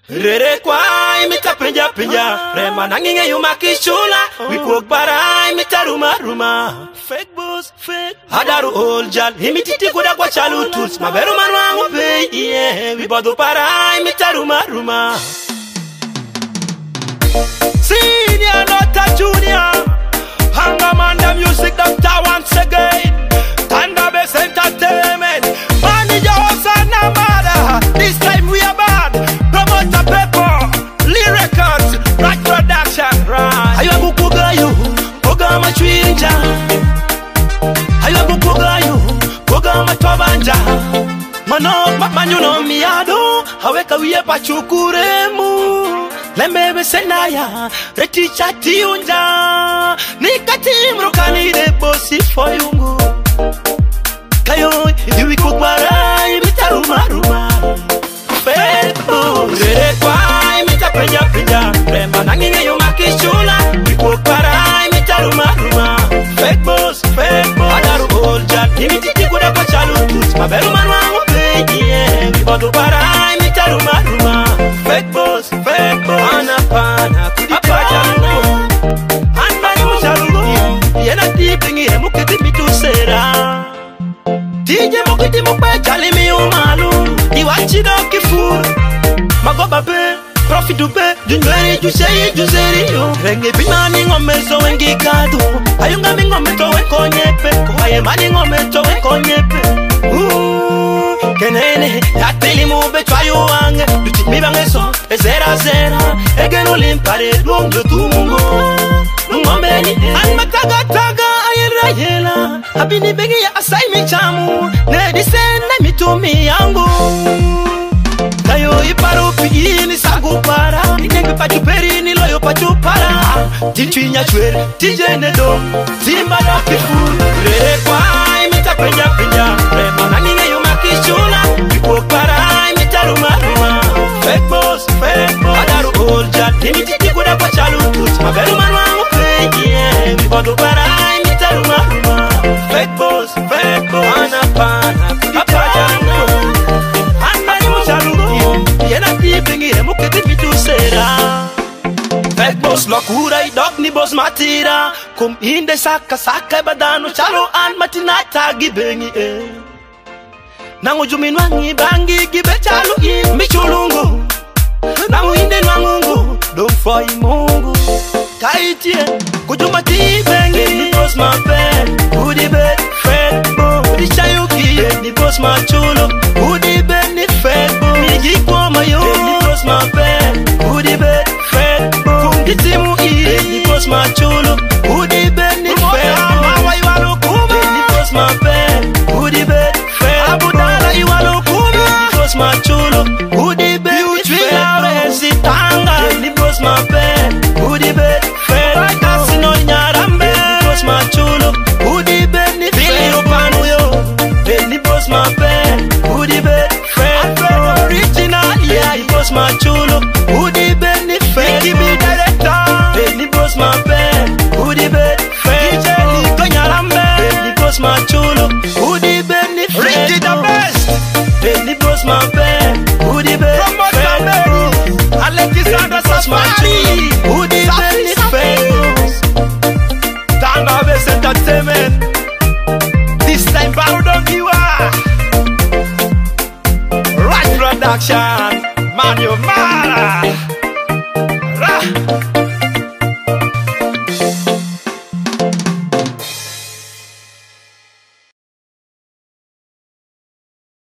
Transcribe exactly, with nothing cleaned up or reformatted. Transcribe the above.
Rere kwa imita penja penja Rema nanginge yuma kishula Wikuok bara imita ruma ruma Fake boss, fake Hadaru old jal Imititi kuda kwa chalu tools Maberu manwangu be yeah Wibadu para imita ruma ruma Senior not a junior Hangamanda music doctor once again Thunder Bass Entertainment Manager Osana Mada This time we are bad Promoter Pepper Lyricals Right production right Ayo kukuga yu Koga machwinja Ayo kukuga yu Koga matobanja Mano manyuno miyado Haweka wiye pachukuremu Lembebe senaya Reti chati unja Nikati mrukani de bosi foyungu Kayo iwi kukwara imita ruma ruma Fepo Rere kwa imita penja penja Remba nanginge yunga kishula Iwi kukwara imita ruma ruma Fake boss, fake boss Adaru olja Imititi kuda kwa chalu tools Maberu manwangu peji Wibadu para imita ruma ruma Fake boss, fake boss Anapana kudipa jango Anmani musharugo Yena tipingi he mukiti mitu sera Tije mukiti mukwe chali mi umalu Iwachido kifur Magoba be, profitu be Junweri jusei juseri yo Renge binani ngome so wengi kadu Ayunga mi ngome to wenko nyepe Kwaye mani ngome to wenko nyepe Uuuu Kenene, yatili mube chwayo wange Duti mibange so, ezera zera Egeno limpare, lungo tumungo Ngombe ni Anmataga taga ayera yela Abini begi ya asai michamu Nedi sene mitumi yangu Kayo iparu pigini sagu para Inengbe pachuperi ni loyo pachupara Tichwinya chwere, tijene do Zimba do kifuru Rere kwa imita penja penja Rema nanginge yuma kishula Wikuok para imita ruma ruma Fake boss, fake boss Adaru old jat Imititi kuda kwa chalu tools Maberu manwangu peji Wibadu para imita ruma ruma Fake boss, fake boss Anapana kudipa jango Anmani musharugo Yena tipingi he mukiti mitu sera Fake boss lokura idok ni boss matira Kum inde saka saka badano chalo an matinata gibengi eh Nangu jumi nwangi bangi gibe chalo in michulungu Nangu inde nwangungu Domfoi mungu Kaitie kujuma tibengi Ni boss mapen Udi bet fake boss Udi chayuki Ni boss machulo Udi bet ni fake boss Niji kwa mayo Ni boss mapen Udi bet fake boss Kungitimu i Ni boss machulo Udi bet ni fake boss Mawa iwalo kuma Ni boss mapen Udi bet fake Abudala iwalo kuma Ni boss machulo Udi bet ni fake boss Sitanga Ni boss mapen Udi bet fake boss Kasino nyarambe Ni boss machulo Udi bet ni fake boss Ni boss mapen Udi bet fake boss Original yeah Ni boss machulo Udi bet ni fake boss Ni boss mapen Udi bet fake boss Ni nyarambe Ni boss machulo Udi bet ni fake boss Ni boss mapen Udi bet fake boss Alexander Sasmachi Udi bet ni fake boss Thunder Bass Entertainment This time Baru Dongiwa Right production Man you mara Ra